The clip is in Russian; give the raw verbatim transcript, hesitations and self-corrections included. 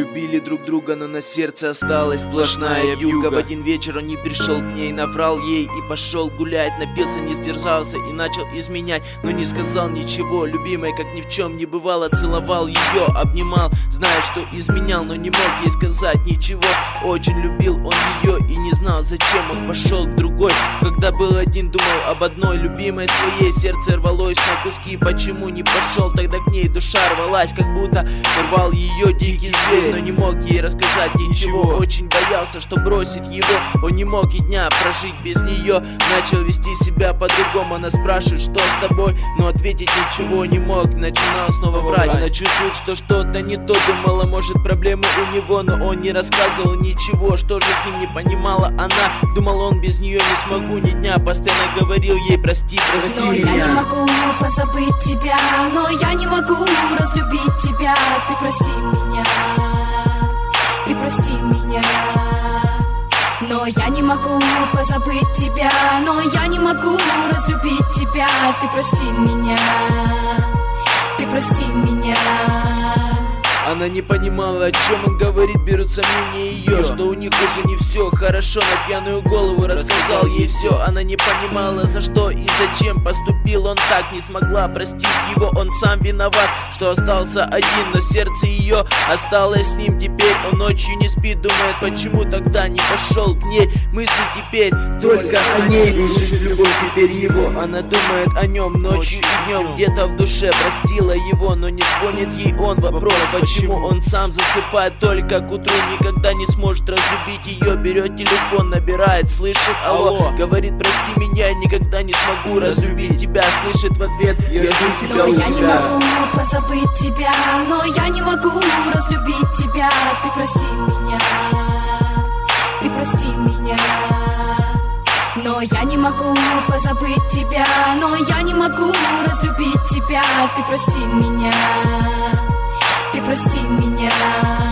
любили друг друга, но на сердце осталась сплошная вьюга. В один вечер он не пришел к ней, наврал ей и пошел гулять. Напился, не сдержался и начал изменять, но не сказал ничего. Любимая, как ни в чем не бывало, целовал ее, обнимал, зная, что изменял, но не мог ей сказать ничего. Очень любил он ее и не знал, зачем он пошел к другой. Когда был один, думал об одной любимой своей. Сердце рвалось на куски, почему не пошел тогда к ней? Душа рвалась, как будто рвал ее дикий зверь, но не мог ей рассказать ничего. Очень боялся, что бросит его, он не мог и дня прожить без нее. Начал вести себя по-другому, она спрашивает, что с тобой, но ответить ничего не мог. Начинал снова врать, она чувствует, что что-то не то. Думала, может, проблемы у него, но он не рассказывал ничего. Что же с ним не понимала она? Думал, он без нее не смогу ни дня. Постоянно говорил ей: прости, прости но меня. Я не могу позабыть тебя, но я не могу разлюбить тебя. Ты прости меня, ты прости меня. Но я не могу позабыть тебя, но я не могу разлюбить тебя. Ты прости меня, ты прости меня. Она не понимала, о чем он говорит, берут сомнения ее, что у них уже не все хорошо. На пьяную голову рассказал ей все. Она не понимала, за что и зачем поступил он так. Не смогла простить его, он сам виноват, что остался один, но сердце ее осталось с ним. Теперь он ночью не спит, думает, почему тогда не пошел к ней. Мысли теперь только о ней, ищет любовь теперь его. Она думает о нем ночью и днем, где-то в душе простила его, но не звонит ей он. Вопрос, почему он сам засыпает только к утру, никогда не сможет разлюбить ее. Берет телефон, набирает, слышит: алло, говорит: прости меня, я никогда не смогу разлюбить тебя. Слышит в ответ: я жду тебя у себя. Но я не могу позабыть тебя, но я не могу разлюбить тебя. Ты прости меня, ты прости меня. Но я не могу позабыть тебя, но я не могу разлюбить тебя. Ты прости меня, ты прости меня.